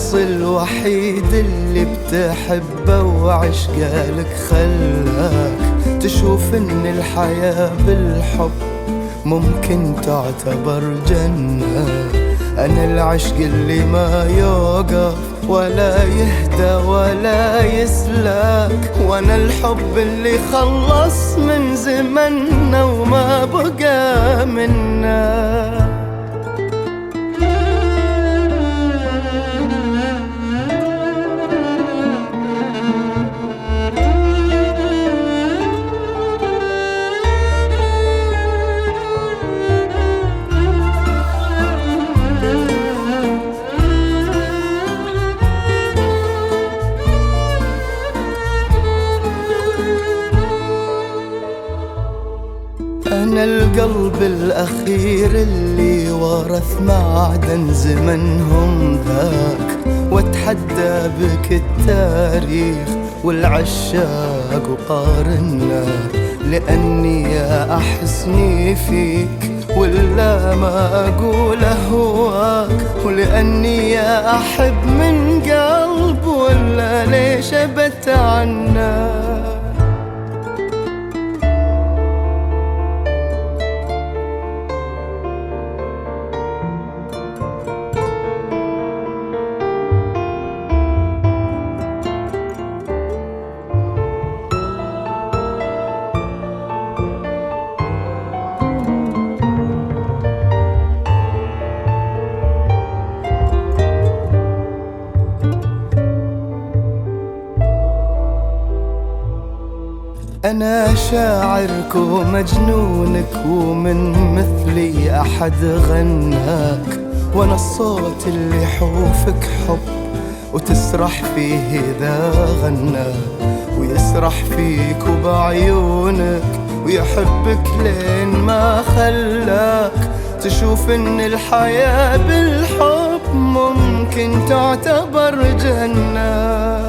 الشخص الوحيد اللي بتحبه وعشقالك خلاك تشوف ان الحياة بالحب ممكن تعتبر جنة. أنا العشق اللي ما يوقف ولا يهدى ولا يسلك، وأنا الحب اللي خلص من زمننا وما بقى منا. أنا القلب الأخير اللي ورث معدن زمنهم ذاك، واتحدى بك التاريخ والعشاق وقارنا، لأني أحسني فيك ولا ما أقوله هواك، ولأني أحب من قلب ولا ليش أبت عنك. أنا شاعرك ومجنونك ومن مثلي أحد غناك، وأنا الصوت اللي يحوفك حب وتسرح فيه إذا غنى، ويسرح فيك وبعيونك ويحبك لين ما خلاك تشوف إن الحياة بالحب ممكن تعتبر جنة.